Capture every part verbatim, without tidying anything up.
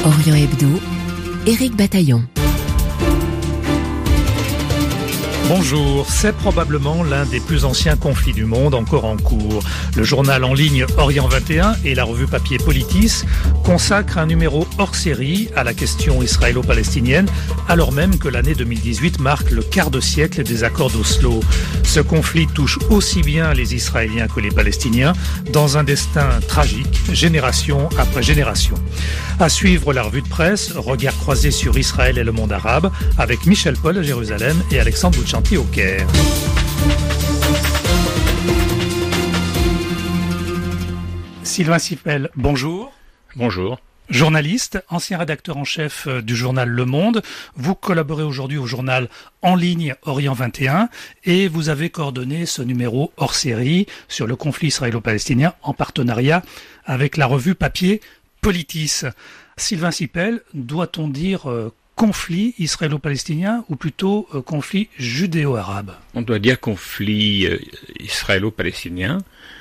Orient Hebdo, Éric Bataillon. Bonjour, c'est probablement l'un des plus anciens conflits du monde encore en cours. Le journal en ligne Orient vingt et un et la revue papier Politis consacrent un numéro hors série à la question israélo-palestinienne, alors même que l'année deux mille dix-huit marque le quart de siècle des accords d'Oslo. Ce conflit touche aussi bien les Israéliens que les Palestiniens, dans un destin tragique, génération après génération. À suivre la revue de presse, regard croisé sur Israël et le monde arabe, avec Michel Paul à Jérusalem et Alexandre Bouchanti au Caire. Sylvain Sipel, bonjour. Bonjour. Journaliste, ancien rédacteur en chef du journal Le Monde, vous collaborez aujourd'hui au journal en ligne Orient vingt et un et vous avez coordonné ce numéro hors série sur le conflit israélo-palestinien en partenariat avec la revue papier Politis. Sylvain Sipel, doit-on dire euh, conflit israélo-palestinien ou plutôt euh, conflit judéo-arabe ? On doit dire conflit euh, israélo-palestinien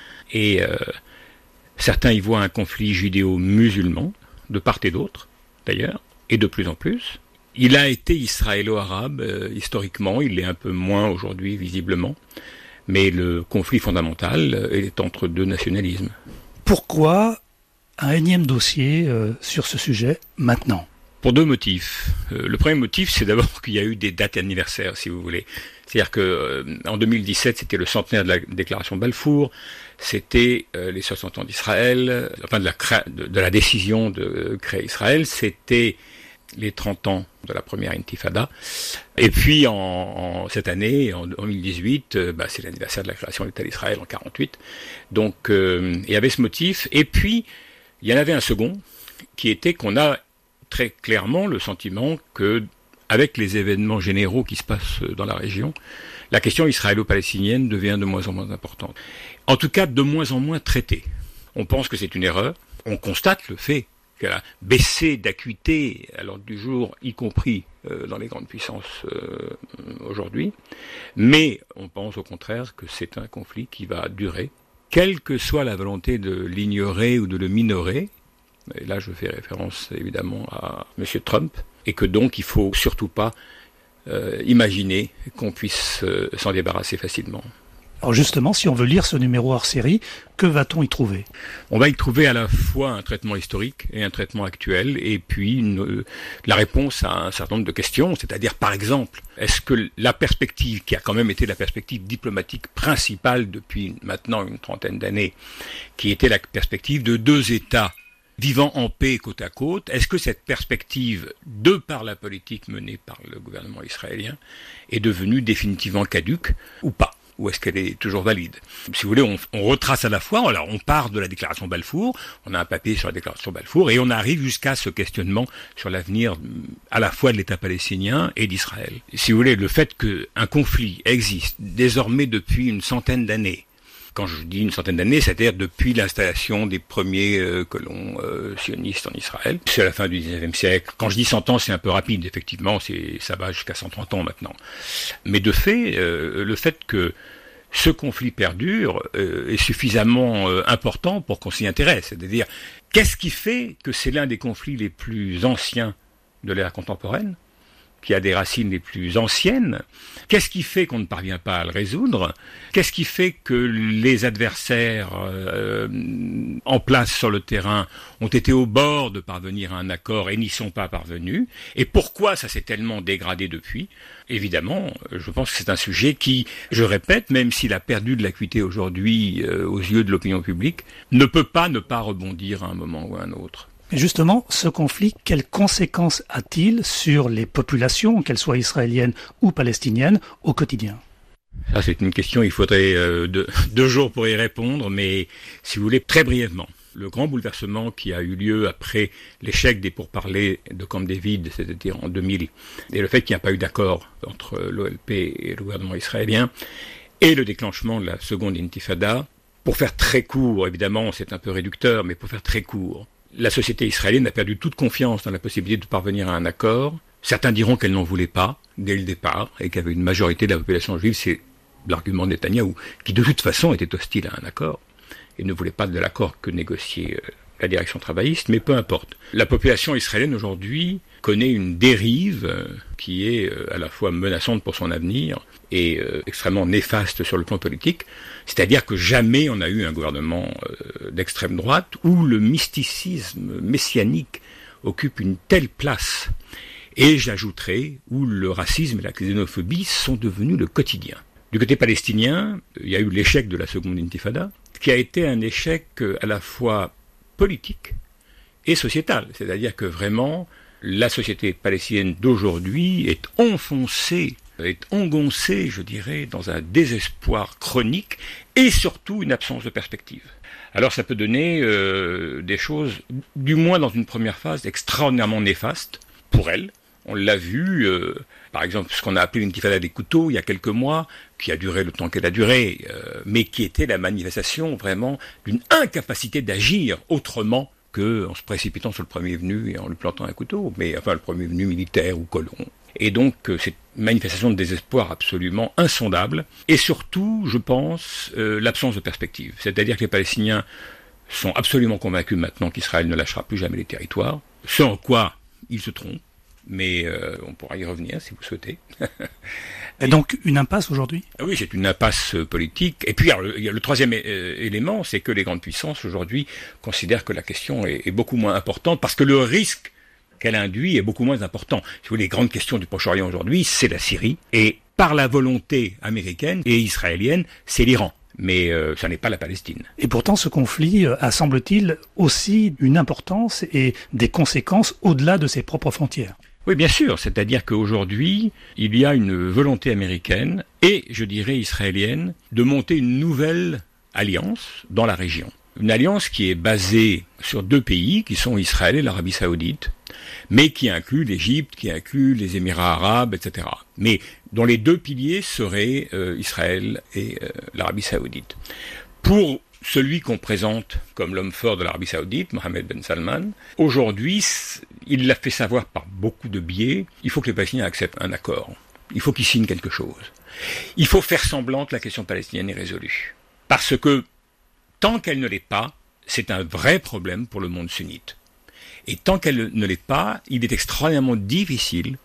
et euh, certains y voient un conflit judéo-musulman, de part et d'autre d'ailleurs, et de plus en plus. Il a été israélo-arabe euh, historiquement, il l'est un peu moins aujourd'hui visiblement, mais le conflit fondamental euh, est entre deux nationalismes. Pourquoi un énième dossier euh, sur ce sujet maintenant ? Pour deux motifs. Euh, le premier motif, c'est d'abord qu'il y a eu des dates anniversaires, si vous voulez. C'est-à-dire que euh, en deux mille dix-sept, c'était le centenaire de la déclaration de Balfour, c'était euh, les soixante ans d'Israël, euh, enfin de la, cré- de, de la décision de euh, créer Israël, c'était les trente ans de la première intifada. Et puis en, en cette année, en deux mille dix-huit, euh, bah, c'est l'anniversaire de la création de l'État d'Israël en quarante-huit. Donc euh, il y avait ce motif. Et puis il y en avait un second, qui était qu'on a très clairement le sentiment que, avec les événements généraux qui se passent dans la région, la question israélo-palestinienne devient de moins en moins importante. En tout cas, de moins en moins traitée. On pense que c'est une erreur. On constate le fait qu'elle a baissé d'acuité à l'ordre du jour, y compris euh, dans les grandes puissances euh, aujourd'hui. Mais on pense au contraire que c'est un conflit qui va durer, quelle que soit la volonté de l'ignorer ou de le minorer. Et là, je fais référence évidemment à M. Trump, et que donc il faut surtout pas euh, imaginer qu'on puisse euh, s'en débarrasser facilement. Alors justement, si on veut lire ce numéro hors série, que va-t-on y trouver ? On va y trouver à la fois un traitement historique et un traitement actuel, et puis une, euh, la réponse à un certain nombre de questions, c'est-à-dire par exemple, est-ce que la perspective, qui a quand même été la perspective diplomatique principale depuis maintenant une trentaine d'années, qui était la perspective de deux États vivant en paix côte à côte, est-ce que cette perspective, de par la politique menée par le gouvernement israélien, est devenue définitivement caduque ou pas ? Ou est-ce qu'elle est toujours valide ? Si vous voulez, on, on retrace à la fois, alors on part de la déclaration Balfour, on a un papier sur la déclaration Balfour, et on arrive jusqu'à ce questionnement sur l'avenir à la fois de l'État palestinien et d'Israël. Si vous voulez, le fait qu'un conflit existe désormais depuis une centaine d'années, quand je dis une centaine d'années, c'est-à-dire depuis l'installation des premiers euh, colons euh, sionistes en Israël. C'est à la fin du dix-neuvième siècle. Quand je dis cent ans, c'est un peu rapide, effectivement, c'est, ça va jusqu'à cent trente ans maintenant. Mais de fait, euh, le fait que ce conflit perdure euh, est suffisamment euh, important pour qu'on s'y intéresse. C'est-à-dire, qu'est-ce qui fait que c'est l'un des conflits les plus anciens de l'ère contemporaine, qui a des racines les plus anciennes? Qu'est-ce qui fait qu'on ne parvient pas à le résoudre? Qu'est-ce qui fait que les adversaires euh, en place sur le terrain ont été au bord de parvenir à un accord et n'y sont pas parvenus? Et pourquoi ça s'est tellement dégradé depuis? Évidemment, je pense que c'est un sujet qui, je répète, même s'il a perdu de l'acuité aujourd'hui euh, aux yeux de l'opinion publique, ne peut pas ne pas rebondir à un moment ou à un autre. Mais justement, ce conflit, quelles conséquences a-t-il sur les populations, qu'elles soient israéliennes ou palestiniennes, au quotidien ? Ça, c'est une question, il faudrait euh, deux, deux jours pour y répondre, mais si vous voulez, très brièvement. Le grand bouleversement qui a eu lieu après l'échec des pourparlers de Camp David, c'est-à-dire en deux mille, et le fait qu'il n'y a pas eu d'accord entre l'O L P et le gouvernement israélien, et le déclenchement de la seconde intifada, pour faire très court, évidemment, c'est un peu réducteur, mais pour faire très court, la société israélienne a perdu toute confiance dans la possibilité de parvenir à un accord. Certains diront qu'elle n'en voulait pas dès le départ et qu'il y avait une majorité de la population juive, c'est l'argument de Netanyahou, qui de toute façon était hostile à un accord et ne voulait pas de l'accord que négocier la direction travailliste, mais peu importe. La population israélienne aujourd'hui connaît une dérive qui est à la fois menaçante pour son avenir et extrêmement néfaste sur le plan politique, c'est-à-dire que jamais on n'a eu un gouvernement d'extrême droite où le mysticisme messianique occupe une telle place, et j'ajouterai où le racisme et la xénophobie sont devenus le quotidien. Du côté palestinien, il y a eu l'échec de la seconde intifada, qui a été un échec à la fois politique et sociétal. C'est-à-dire que vraiment, la société palestinienne d'aujourd'hui est enfoncée, est engoncée, je dirais, dans un désespoir chronique et surtout une absence de perspective. Alors ça peut donner euh, des choses, du moins dans une première phase, extraordinairement néfastes pour elle. On l'a vu, euh, par exemple, ce qu'on a appelé l'intifada des couteaux il y a quelques mois, qui a duré le temps qu'elle a duré, euh, mais qui était la manifestation vraiment d'une incapacité d'agir autrement qu'en se précipitant sur le premier venu et en lui plantant un couteau, mais enfin le premier venu militaire ou colon. Et donc euh, c'est une manifestation de désespoir absolument insondable, et surtout, je pense, euh, l'absence de perspective. C'est-à-dire que les Palestiniens sont absolument convaincus maintenant qu'Israël ne lâchera plus jamais les territoires, ce en quoi ils se trompent. Mais euh, on pourra y revenir si vous souhaitez. Et donc une impasse aujourd'hui ? Oui, c'est une impasse politique. Et puis il y a le troisième é- élément, c'est que les grandes puissances aujourd'hui considèrent que la question est, est beaucoup moins importante parce que le risque qu'elle induit est beaucoup moins important. Si vous voulez, les grandes questions du Proche-Orient aujourd'hui, c'est la Syrie, et par la volonté américaine et israélienne, c'est l'Iran. Mais euh, ça n'est pas la Palestine. Et pourtant, ce conflit a, semble-t-il, aussi une importance et des conséquences au-delà de ses propres frontières. Oui, bien sûr. C'est-à-dire qu'aujourd'hui, il y a une volonté américaine et, je dirais, israélienne de monter une nouvelle alliance dans la région. Une alliance qui est basée sur deux pays, qui sont Israël et l'Arabie Saoudite, mais qui inclut l'Égypte, qui inclut les Émirats arabes, et cetera. Mais dont les deux piliers seraient euh, Israël et euh, l'Arabie Saoudite. Pour celui qu'on présente comme l'homme fort de l'Arabie Saoudite, Mohammed Ben Salman, aujourd'hui, il l'a fait savoir par beaucoup de biais, il faut que les Palestiniens acceptent un accord. Il faut qu'ils signent quelque chose. Il faut faire semblant que la question palestinienne est résolue. Parce que, tant qu'elle ne l'est pas, c'est un vrai problème pour le monde sunnite. Et tant qu'elle ne l'est pas, il est extrêmement difficile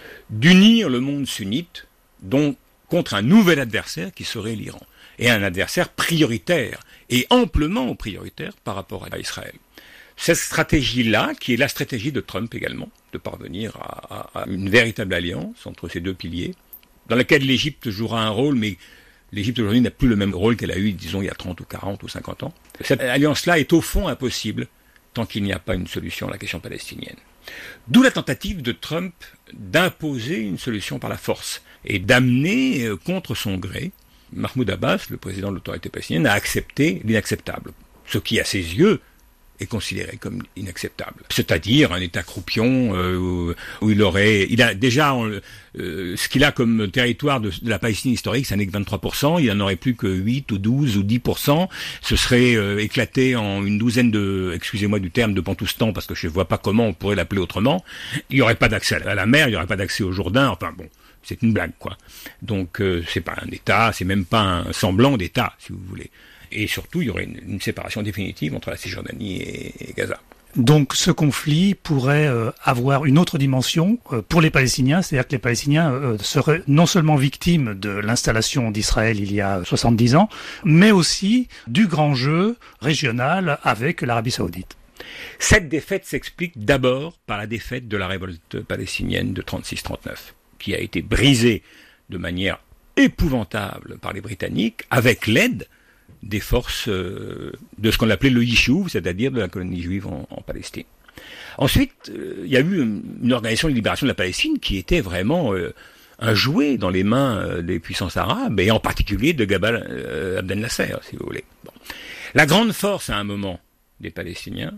d'unir le monde sunnite donc, contre un nouvel adversaire qui serait l'Iran. Et un adversaire prioritaire, et amplement prioritaire par rapport à Israël. Cette stratégie-là, qui est la stratégie de Trump également, de parvenir à, à, à une véritable alliance entre ces deux piliers, dans laquelle l'Égypte jouera un rôle, mais l'Égypte aujourd'hui n'a plus le même rôle qu'elle a eu, disons, il y a trente ou quarante ou cinquante ans. Cette alliance-là est au fond impossible tant qu'il n'y a pas une solution à la question palestinienne. D'où la tentative de Trump d'imposer une solution par la force et d'amener contre son gré Mahmoud Abbas, le président de l'autorité palestinienne, a accepté l'inacceptable, ce qui, à ses yeux, est considéré comme inacceptable. C'est-à-dire un État croupion euh, où il aurait... Il a déjà... Euh, ce qu'il a comme territoire de, de la Palestine historique, ça n'est que vingt-trois pour cent, il n'en aurait plus que huit ou douze ou dix pour cent. Ce serait euh, éclaté en une douzaine de... Excusez-moi du terme de Bantoustan, parce que je ne vois pas comment on pourrait l'appeler autrement. Il n'y aurait pas d'accès à la mer, il n'y aurait pas d'accès au Jourdain, enfin bon... C'est une blague, quoi. Donc, euh, c'est pas un État, c'est même pas un semblant d'État, si vous voulez. Et surtout, il y aurait une, une séparation définitive entre la Cisjordanie et, et Gaza. Donc, ce conflit pourrait euh, avoir une autre dimension euh, pour les Palestiniens, c'est-à-dire que les Palestiniens euh, seraient non seulement victimes de l'installation d'Israël il y a soixante-dix ans, mais aussi du grand jeu régional avec l'Arabie Saoudite. Cette défaite s'explique d'abord par la défaite de la révolte palestinienne de trente-six trente-neuf. Qui a été brisé de manière épouvantable par les Britanniques, avec l'aide des forces euh, de ce qu'on appelait le Yishuv, c'est-à-dire de la colonie juive en, en Palestine. Ensuite, euh, il y a eu une, une organisation de libération de la Palestine qui était vraiment euh, un jouet dans les mains euh, des puissances arabes, et en particulier de Gamal euh, Abdel Nasser, si vous voulez. Bon. La grande force, à un moment, des Palestiniens,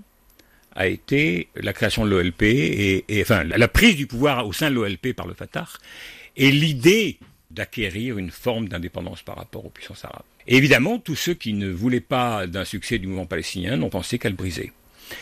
a été la création de l'O L P et, et enfin la prise du pouvoir au sein de l'O L P par le Fatah et l'idée d'acquérir une forme d'indépendance par rapport aux puissances arabes. Et évidemment, tous ceux qui ne voulaient pas d'un succès du mouvement palestinien n'ont pensé qu'à le briser.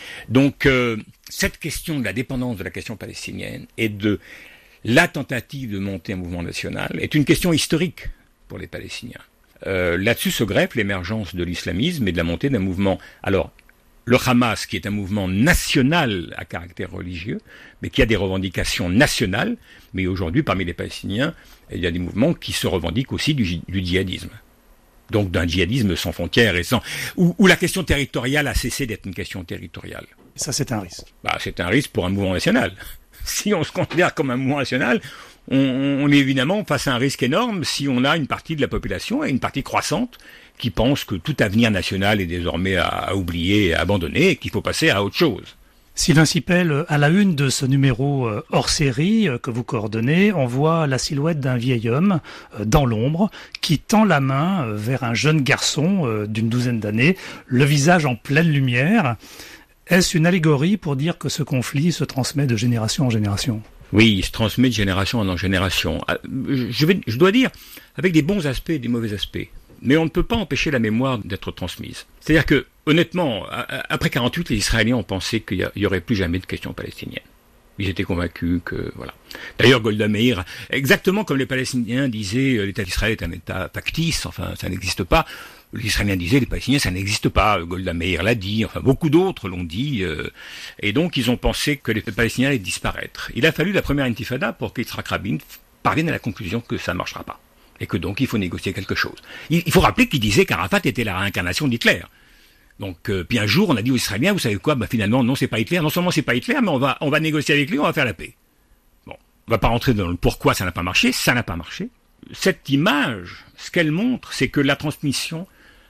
Donc euh, cette question de la dépendance de la question palestinienne et de la tentative de monter un mouvement national est une question historique pour les Palestiniens. Euh, là-dessus se greffe l'émergence de l'islamisme et de la montée d'un mouvement alors le Hamas, qui est un mouvement national à caractère religieux, mais qui a des revendications nationales, mais aujourd'hui, parmi les Palestiniens, il y a des mouvements qui se revendiquent aussi du, du djihadisme. Donc d'un djihadisme sans frontières et sans... Où, où la question territoriale a cessé d'être une question territoriale. Et ça, c'est un risque. Bah, c'est un risque pour un mouvement national. Si on se considère comme un mouvement national, on, on est évidemment face à un risque énorme si on a une partie de la population, et une partie croissante, qui pense que tout avenir national est désormais à, à oublier et à abandonner, et qu'il faut passer à autre chose. Sylvain Sipel, à la une de ce numéro hors série que vous coordonnez, on voit la silhouette d'un vieil homme dans l'ombre qui tend la main vers un jeune garçon d'une douzaine d'années, le visage en pleine lumière. Est-ce une allégorie pour dire que ce conflit se transmet de génération en génération ? Oui, il se transmet de génération en génération. Je, vais, je dois dire, avec des bons aspects et des mauvais aspects. Mais on ne peut pas empêcher la mémoire d'être transmise. C'est-à-dire que, honnêtement, après quarante-huit, les Israéliens ont pensé qu'il n'y aurait plus jamais de question palestinienne. Ils étaient convaincus que, voilà. D'ailleurs, Golda Meir, exactement comme les Palestiniens disaient, l'État d'Israël est un État factice, enfin, ça n'existe pas. Les Israéliens disaient, les Palestiniens, ça n'existe pas. Golda Meir l'a dit, enfin, beaucoup d'autres l'ont dit. Euh, et donc, ils ont pensé que les Palestiniens allaient disparaître. Il a fallu la première intifada pour qu'Yitzhak Rabin parvienne à la conclusion que ça ne marchera pas. Et que donc, il faut négocier quelque chose. Il, il faut rappeler qu'il disait qu'Arafat était la réincarnation d'Hitler. Donc, euh, puis un jour, on a dit aux Israéliens, vous savez quoi, bah, finalement, non, c'est pas Hitler. Non seulement c'est pas Hitler, mais on va, on va négocier avec lui, on va faire la paix. Bon. On va pas rentrer dans le pourquoi ça n'a pas marché. Ça n'a pas marché. Cette image, ce qu'elle montre, c'est que la transmission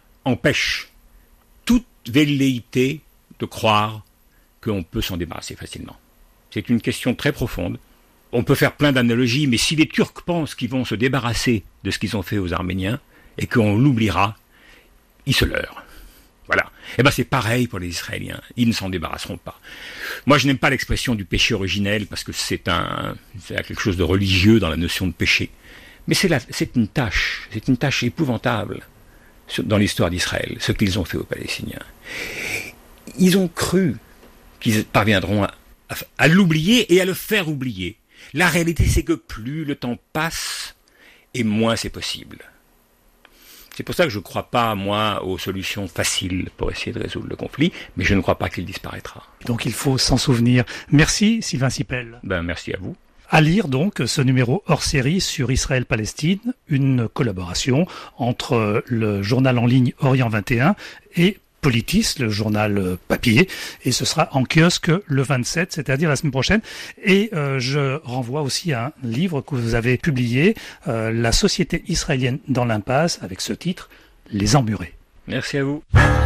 empêche toute velléité de croire qu'on peut s'en débarrasser facilement. C'est une question très profonde. On peut faire plein d'analogies, mais si les Turcs pensent qu'ils vont se débarrasser de ce qu'ils ont fait aux Arméniens, et qu'on l'oubliera, ils se leurrent. Voilà. Et ben c'est pareil pour les Israéliens. Ils ne s'en débarrasseront pas. Moi, je n'aime pas l'expression du péché originel, parce que c'est un, c'est quelque chose de religieux dans la notion de péché. Mais c'est la, c'est une tâche, c'est une tâche épouvantable dans l'histoire d'Israël, ce qu'ils ont fait aux Palestiniens. Ils ont cru qu'ils parviendront à, à, à l'oublier et à le faire oublier. La réalité, c'est que plus le temps passe, et moins c'est possible. C'est pour ça que je ne crois pas, moi, aux solutions faciles pour essayer de résoudre le conflit, mais je ne crois pas qu'il disparaîtra. Donc il faut s'en souvenir. Merci Sylvain Sipel. Ben, merci à vous. À lire donc ce numéro hors série sur Israël-Palestine, une collaboration entre le journal en ligne Orient vingt et un et Politis, le journal papier, et ce sera en kiosque le vingt-sept, c'est-à-dire la semaine prochaine. Et euh, je renvoie aussi à un livre que vous avez publié, euh, La société israélienne dans l'impasse, avec ce titre, Les Emmurés. Merci à vous.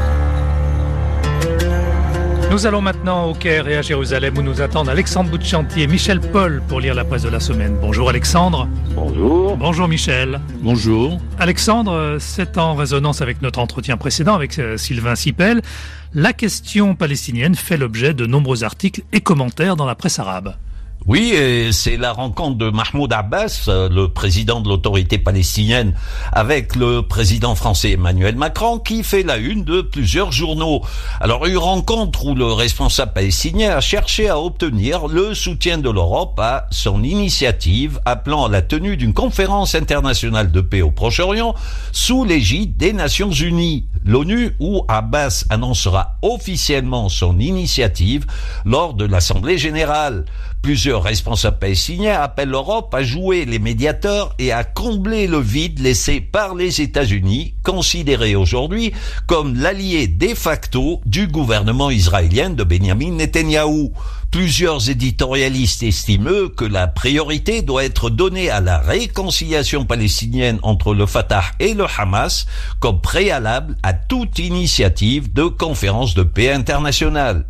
Nous allons maintenant au Caire et à Jérusalem où nous attendent Alexandre Boutchantier et Michel Paul pour lire la presse de la semaine. Bonjour Alexandre. Bonjour. Bonjour Michel. Bonjour. Alexandre, c'est en résonance avec notre entretien précédent avec euh, Sylvain Sipel. La question palestinienne fait l'objet de nombreux articles et commentaires dans la presse arabe. Oui, et c'est la rencontre de Mahmoud Abbas, le président de l'autorité palestinienne, avec le président français Emmanuel Macron, qui fait la une de plusieurs journaux. Alors, une rencontre où le responsable palestinien a cherché à obtenir le soutien de l'Europe à son initiative appelant à la tenue d'une conférence internationale de paix au Proche-Orient sous l'égide des Nations Unies. L'ONU, où Abbas annoncera officiellement son initiative lors de l'Assemblée générale. Plusieurs responsables palestiniens appellent l'Europe à jouer les médiateurs et à combler le vide laissé par les États-Unis, considérés aujourd'hui comme l'allié de facto du gouvernement israélien de Benjamin Netanyahou. Plusieurs éditorialistes estiment que la priorité doit être donnée à la réconciliation palestinienne entre le Fatah et le Hamas comme préalable à toute initiative de conférence de paix internationale.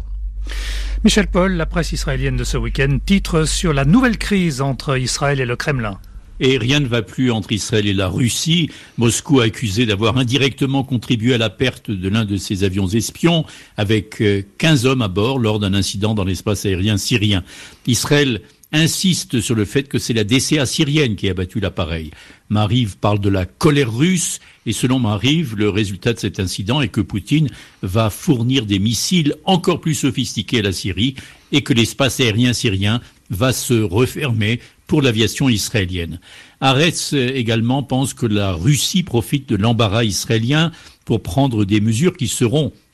Michel Paul, la presse israélienne de ce week-end, titre sur la nouvelle crise entre Israël et le Kremlin. Et rien ne va plus entre Israël et la Russie. Moscou a accusé d'avoir indirectement contribué à la perte de l'un de ses avions espions avec quinze hommes à bord lors d'un incident dans l'espace aérien syrien. Israël insiste sur le fait que c'est la D C A syrienne qui a abattu l'appareil. Mariv parle de la colère russe et selon Mariv, le résultat de cet incident est que Poutine va fournir des missiles encore plus sophistiqués à la Syrie et que l'espace aérien syrien va se refermer pour l'aviation israélienne. Haaretz également pense que la Russie profite de l'embarras israélien pour prendre des mesures qui seront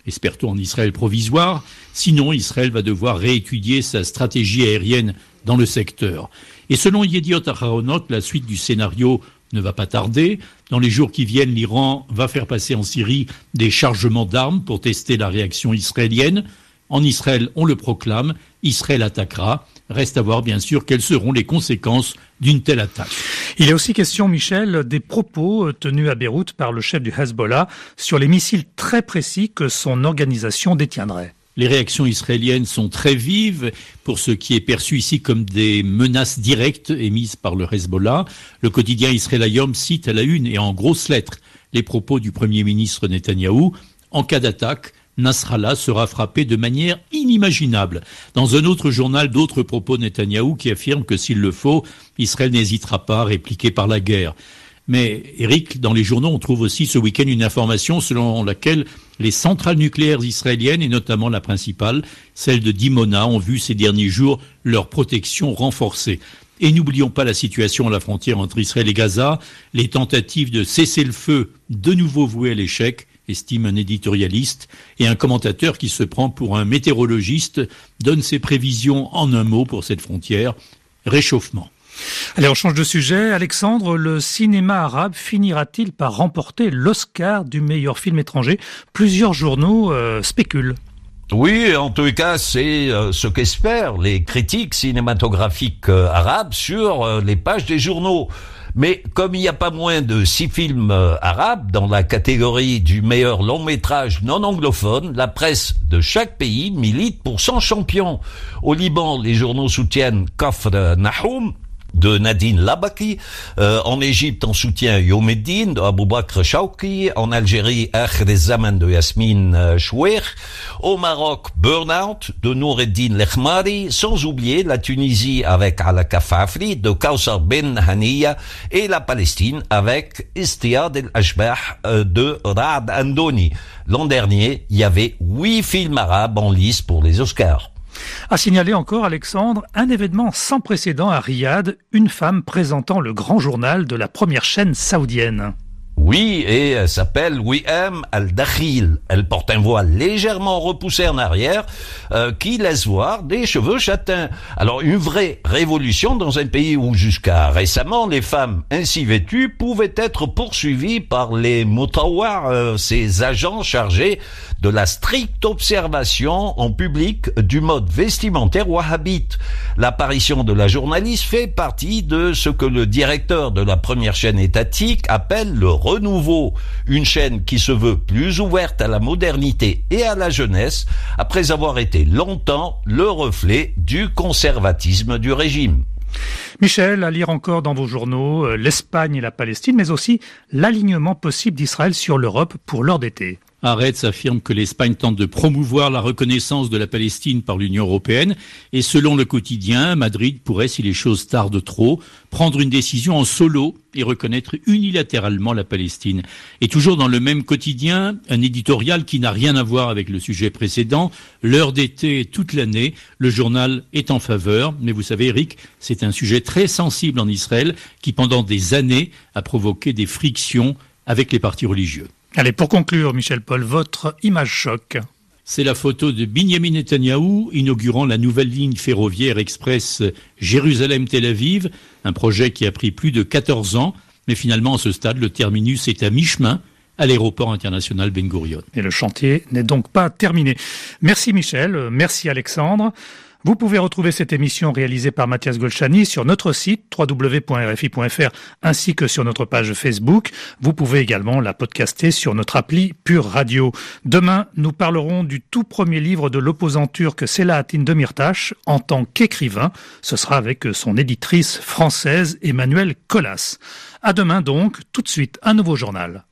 espère-t-on en Israël provisoire. Sinon, Israël va devoir réétudier sa stratégie aérienne dans le secteur. Et selon Yediot Aharonot, la suite du scénario ne va pas tarder. Dans les jours qui viennent, l'Iran va faire passer en Syrie des chargements d'armes pour tester la réaction israélienne. En Israël, on le proclame, Israël attaquera. Reste à voir, bien sûr, quelles seront les conséquences d'une telle attaque. Il est aussi question, Michel, des propos tenus à Beyrouth par le chef du Hezbollah sur les missiles très précis que son organisation détiendrait. Les réactions israéliennes sont très vives pour ce qui est perçu ici comme des menaces directes émises par le Hezbollah. Le quotidien Israël Hayom cite à la une et en grosses lettres les propos du Premier ministre Netanyahou. En cas d'attaque, Nasrallah sera frappé de manière inimaginable. Dans un autre journal, d'autres propos de Netanyahou qui affirment que s'il le faut, Israël n'hésitera pas à répliquer par la guerre. Mais, Eric, dans les journaux, on trouve aussi ce week-end une information selon laquelle les centrales nucléaires israéliennes, et notamment la principale, celle de Dimona, ont vu ces derniers jours leur protection renforcée. Et n'oublions pas la situation à la frontière entre Israël et Gaza, les tentatives de cesser le feu de nouveau vouées à l'échec, estime un éditorialiste, et un commentateur qui se prend pour un météorologiste donne ses prévisions en un mot pour cette frontière, réchauffement. Allez, on change de sujet. Alexandre, le cinéma arabe finira-t-il par remporter l'Oscar du meilleur film étranger ? Plusieurs journaux euh, spéculent. Oui, en tout cas, c'est euh, ce qu'espèrent les critiques cinématographiques euh, arabes sur euh, les pages des journaux. Mais comme il n'y a pas moins de six films euh, arabes dans la catégorie du meilleur long métrage non anglophone, la presse de chaque pays milite pour son champion. Au Liban, les journaux soutiennent Kafr Nahoum de Nadine Labaki, euh, en Égypte on soutient Yom Eddin de Abou Bakr Chawki, en Algérie Akhir Zaman de Yasmine Chouer, au Maroc Burnout de Noureddin Lechmari, sans oublier la Tunisie avec Ala Kafafli de Kawsar Ben Haniya et la Palestine avec Istiyad el-Ashbah de Raad Andoni. L'an dernier, il y avait huit films arabes en lice pour les Oscars. À signaler encore, Alexandre, un événement sans précédent à Riyad, une femme présentant le grand journal de la première chaîne saoudienne. Oui, et elle s'appelle Wiham Al-Dakhil. Elle porte un voile légèrement repoussé en arrière euh, qui laisse voir des cheveux châtains. Alors une vraie révolution dans un pays où jusqu'à récemment les femmes ainsi vêtues pouvaient être poursuivies par les mutawar, euh, ces agents chargés de la stricte observation en public du mode vestimentaire wahhabite. L'apparition de la journaliste fait partie de ce que le directeur de la première chaîne étatique appelle le renouveau, une chaîne qui se veut plus ouverte à la modernité et à la jeunesse, après avoir été longtemps le reflet du conservatisme du régime. Michel, à lire encore dans vos journaux, l'Espagne et la Palestine, mais aussi l'alignement possible d'Israël sur l'Europe pour l'heure d'été. Haaretz affirme que l'Espagne tente de promouvoir la reconnaissance de la Palestine par l'Union européenne et selon le quotidien, Madrid pourrait, si les choses tardent trop, prendre une décision en solo et reconnaître unilatéralement la Palestine. Et toujours dans le même quotidien, un éditorial qui n'a rien à voir avec le sujet précédent, l'heure d'été toute l'année, le journal est en faveur, mais vous savez Eric, c'est un sujet très sensible en Israël qui pendant des années a provoqué des frictions avec les partis religieux. Allez, pour conclure, Michel Paul, votre image choc. C'est la photo de Binyamin Netanyahou inaugurant la nouvelle ligne ferroviaire express Jérusalem-Tel Aviv, un projet qui a pris plus de quatorze ans, mais finalement à ce stade, le terminus est à mi-chemin à l'aéroport international Ben Gurion. Et le chantier n'est donc pas terminé. Merci Michel, merci Alexandre. Vous pouvez retrouver cette émission réalisée par Mathias Golchani sur notre site w w w point r f i point f r ainsi que sur notre page Facebook. Vous pouvez également la podcaster sur notre appli Pure Radio. Demain, nous parlerons du tout premier livre de l'opposant turc Selahattin Demirtas en tant qu'écrivain. Ce sera avec son éditrice française Emmanuelle Collas. À demain donc, tout de suite, un nouveau journal.